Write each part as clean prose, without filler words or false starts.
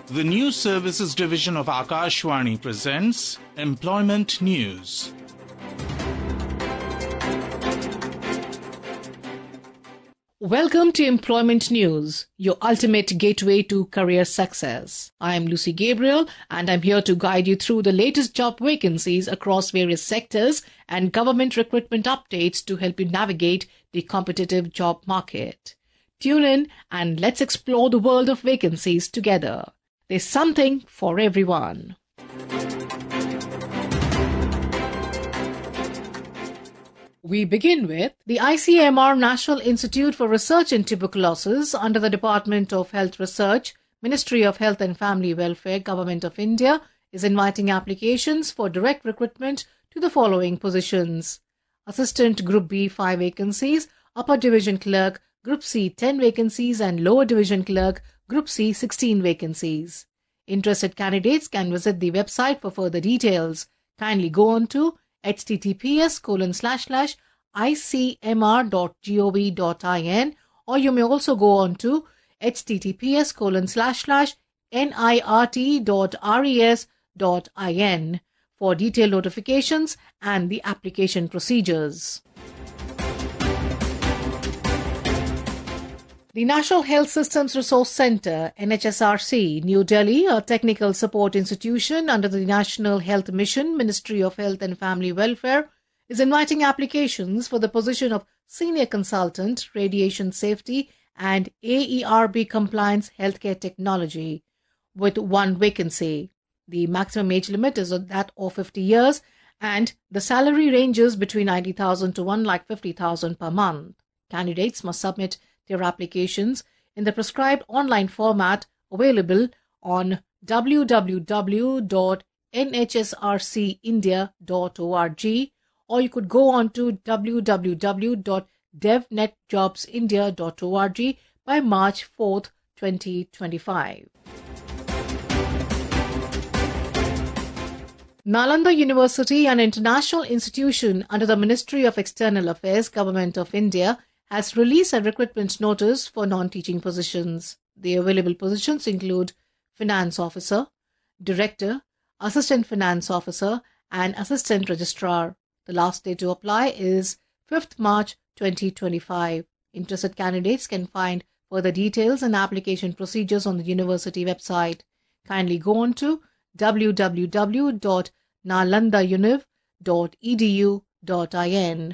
The News Services Division of Akashvani presents Employment News. Welcome to Employment News, your ultimate gateway to career success. I am Lucy Gabriel and I'm here to guide you through the latest job vacancies across various sectors and government recruitment updates to help you navigate the competitive job market. Tune in and let's explore the world of vacancies together. There's something for everyone. We begin with the ICMR National Institute for Research in Tuberculosis under the Department of Health Research, Ministry of Health and Family Welfare, Government of India is inviting applications for direct recruitment to the following positions. Assistant Group B 5 vacancies, Upper Division Clerk Group C 10 vacancies and Lower Division Clerk Group C 16 vacancies. Interested candidates can visit the website for further details. Kindly go on to https://icmr.gov.in or you may also go on to https://nirt.res.in for detailed notifications and the application procedures. The National Health Systems Resource Centre, NHSRC, New Delhi, a technical support institution under the National Health Mission, Ministry of Health and Family Welfare, is inviting applications for the position of Senior Consultant, Radiation Safety and AERB Compliance Healthcare Technology, with one vacancy. The maximum age limit is that of 50 years and the salary ranges between 90,000 to 1,50,000 per month. Candidates must submit their applications in the prescribed online format available on www.nhsrcindia.org or you could go on to www.devnetjobsindia.org by March 4th, 2025. Nalanda University, an international institution under the Ministry of External Affairs, Government of India, has released a recruitment notice for non-teaching positions. The available positions include Finance Officer, Director, Assistant Finance Officer and Assistant Registrar. The last day to apply is 5th March 2025. Interested candidates can find further details and application procedures on the university website. Kindly go on to www.nalandauniv.edu.in.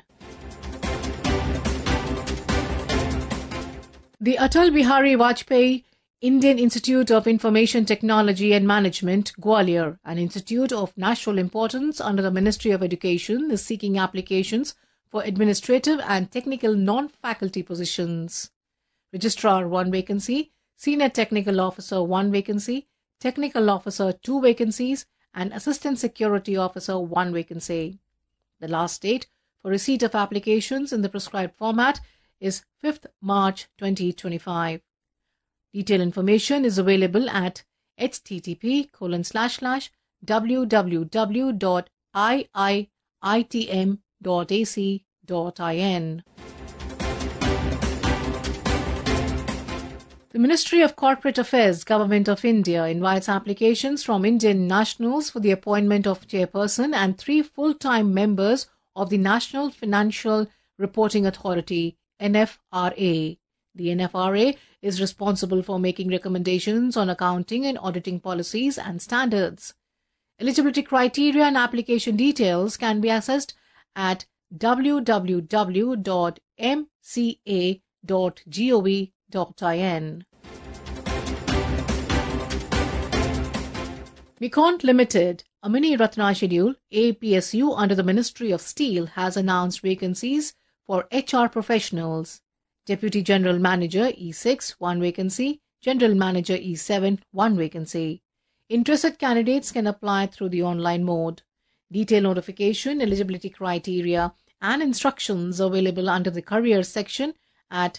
The Atal Bihari Vajpayee Indian Institute of Information Technology and Management, Gwalior, an institute of national importance under the Ministry of Education, is seeking applications for administrative and technical non-faculty positions. Registrar 1 vacancy, Senior Technical Officer 1 vacancy, Technical Officer 2 vacancies and Assistant Security Officer 1 vacancy. The last date for receipt of applications in the prescribed format is 5th March 2025. Detailed information is available at http://www.iiitm.ac.in. The Ministry of Corporate Affairs, Government of India invites applications from Indian nationals for the appointment of chairperson and 3 full-time members of the National Financial Reporting Authority, NFRA. The NFRA is responsible for making recommendations on accounting and auditing policies and standards. Eligibility criteria and application details can be accessed at www.mca.gov.in. Mecon Limited, a mini Ratna schedule, APSU under the Ministry of Steel, has announced vacancies for HR professionals. Deputy General Manager E6, 1 vacancy. General Manager E7, 1 vacancy. Interested candidates can apply through the online mode. Detailed notification, eligibility criteria and instructions available under the career section at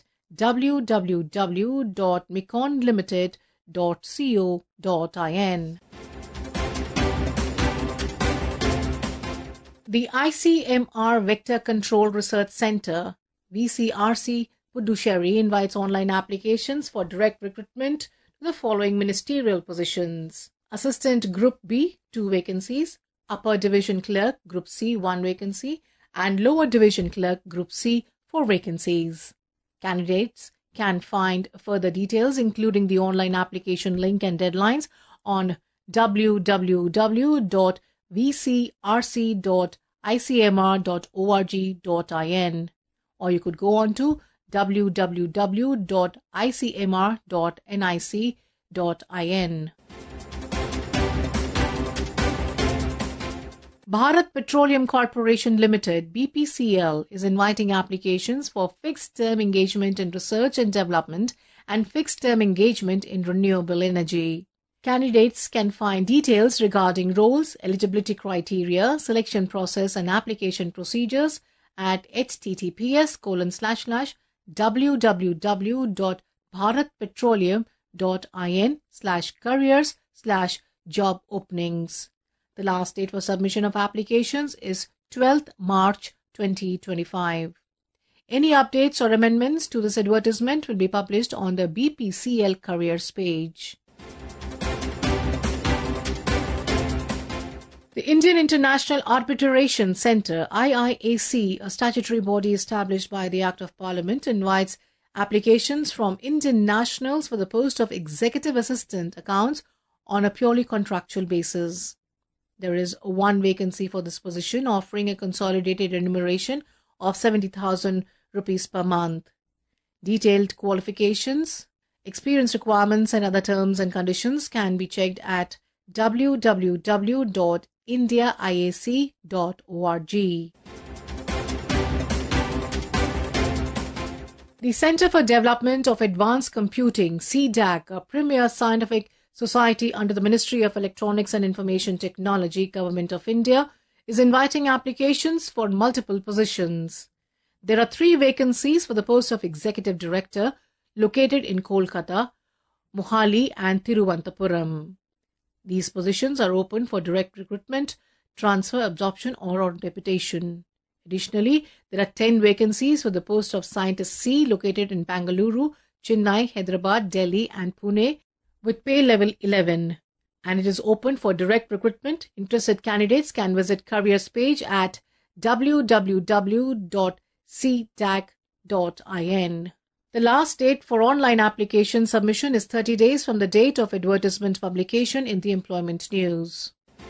www.meconlimited.co.in. The ICMR Vector Control Research Centre, VCRC, Puducherry invites online applications for direct recruitment the following ministerial positions: Assistant Group B, 2 vacancies, Upper Division Clerk Group C, 1 vacancy, and Lower Division Clerk Group C, 4 vacancies. Candidates can find further details, including the online application link and deadlines, on www.vcrc.icmr.org.in, or you could go on to www.icmr.nic.in. Bharat Petroleum Corporation Limited (BPCL) is inviting applications for fixed-term engagement in research and development and fixed-term engagement in renewable energy. Candidates can find details regarding roles, eligibility criteria, selection process and application procedures at https://www.bharatpetroleum.in/careers/job openings. The last date for submission of applications is 12th March 2025. Any updates or amendments to this advertisement will be published on the BPCL careers page. The Indian International Arbitration Centre (IIAC), a statutory body established by the Act of Parliament, invites applications from Indian nationals for the post of Executive Assistant Accounts on a purely contractual basis. There is 1 vacancy for this position, offering a consolidated remuneration of 70,000 rupees per month. Detailed qualifications, experience requirements and other terms and conditions can be checked at www.indiaiac.org. The Centre for Development of Advanced Computing, CDAC, a premier scientific society under the Ministry of Electronics and Information Technology, Government of India, is inviting applications for multiple positions. There are 3 vacancies for the post of Executive Director located in Kolkata, Mohali and Thiruvananthapuram. These positions are open for direct recruitment, transfer, absorption or on deputation. Additionally, there are 10 vacancies for the post of Scientist C located in Bangalore, Chennai, Hyderabad, Delhi and Pune with pay level 11, and it is open for direct recruitment. Interested candidates can visit careers page at www.cdac.in. The last date for online application submission is 30 days from the date of advertisement publication in the Employment News.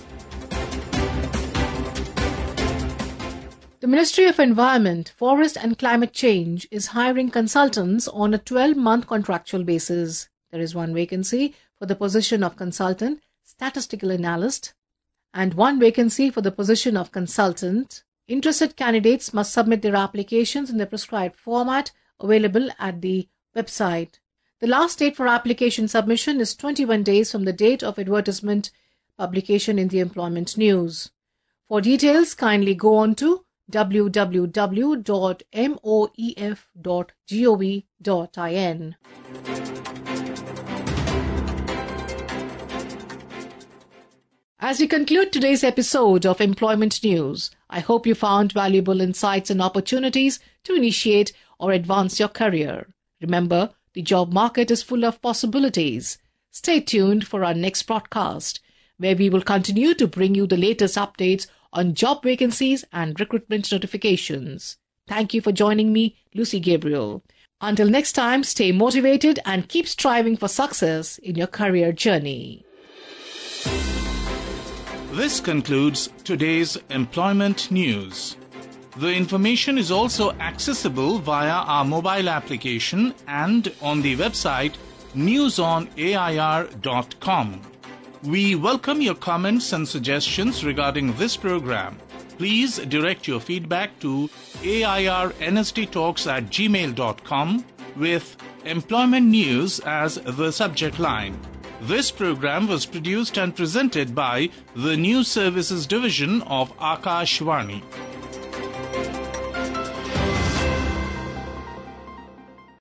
The Ministry of Environment, Forest and Climate Change is hiring consultants on a 12-month contractual basis. There is 1 vacancy for the position of Consultant Statistical Analyst and 1 vacancy for the position of Consultant. Interested candidates must submit their applications in the prescribed format available at the website. The last date for application submission is 21 days from the date of advertisement publication in the Employment News. For details, kindly go on to www.moef.gov.in. As we conclude today's episode of Employment News, I hope you found valuable insights and opportunities to initiate or advance your career. Remember, the job market is full of possibilities. Stay tuned for our next broadcast, where we will continue to bring you the latest updates on job vacancies and recruitment notifications. Thank you for joining me, Lucy Gabriel. Until next time, stay motivated and keep striving for success in your career journey. This concludes today's Employment News. The information is also accessible via our mobile application and on the website newsonair.com. We welcome your comments and suggestions regarding this program. Please direct your feedback to airnsttalks@gmail.com with Employment News as the subject line. This program was produced and presented by the News Services Division of Akashvani.